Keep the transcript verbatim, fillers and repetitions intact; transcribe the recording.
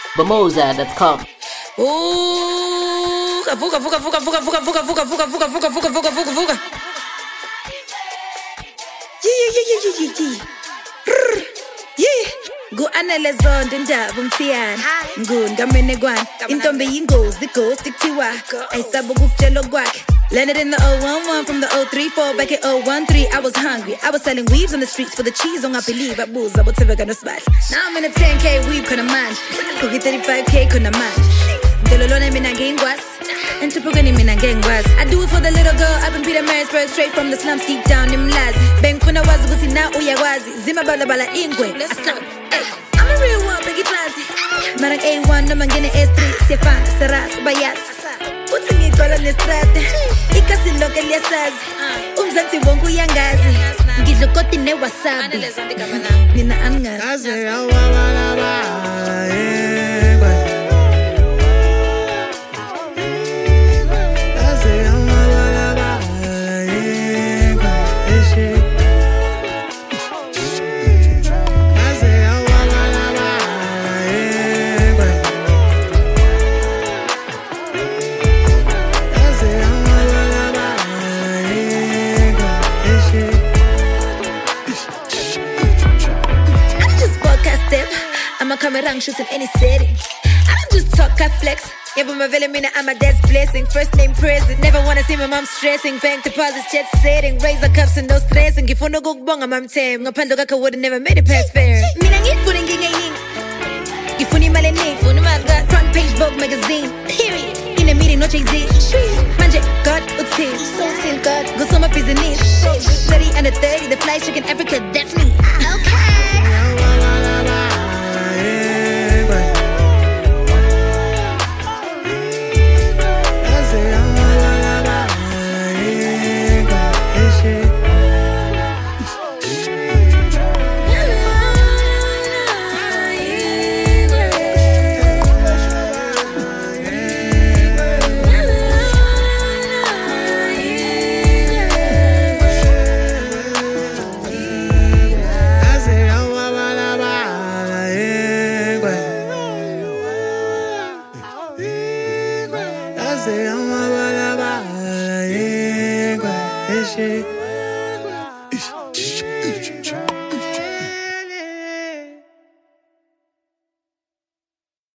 bamoza dot com. Ooh, vuka vuka vuka vuka vuka vuka vuka vuka vuka vuka vuka vuka vuka vuka. Yeah yeah yeah yeah yeah yeah. Yeah. Go analezo ndaba umthiyana. Ngungamene kwani. Intombi yingozi ghost kuthiwa. Ayisaba ukufutshela kwakhe. Landed in the oh one one from the oh three four back in oh one three. I was hungry. I was selling weaves on the streets for the cheese. Don't I believe I booze. I was never gonna smash. Now I'm in a ten K weave, couldn't mind. Go get thirty-five K, couldn't mind. Delolone mina ngengwas. And Chupugani mina ngengwas. I do it for the little girl up in Peter Marisburg, straight from the slums deep down in Mlazi. Bang kuna wazi gusi na uyagwazi. Zima bala bala ingwe. I'm a real one, biggie planty. Marang A one, no mangene S three. Sefan, Saras, Bayas. Uthi ngigcwala nestrate ikasi lonke liyasazi umzansi wonke uyangazi ngidla kodwa newasabi mina angazi I'm a camera shoot in any setting. I don't just talk, I flex. Yeah, but my villain, I'm a dad's blessing. First name present. Never wanna see my mom stressing. Bank deposits, jet setting. Razor cuffs and no stressing. If you no go bong, I'm tame. Ngapando kaka would've never made it past fair. Mina ngifuni ngingaying. Ngifuni mali ning. Ngifuni mali front page Vogue magazine. Period. In a meeting, no Jay-Z. Manje, God, uti. So still God. Go so my business. thirty under thirty. The fly chicken Africa, that's me. Okay. I say I'm a bala bala, yeah, shit.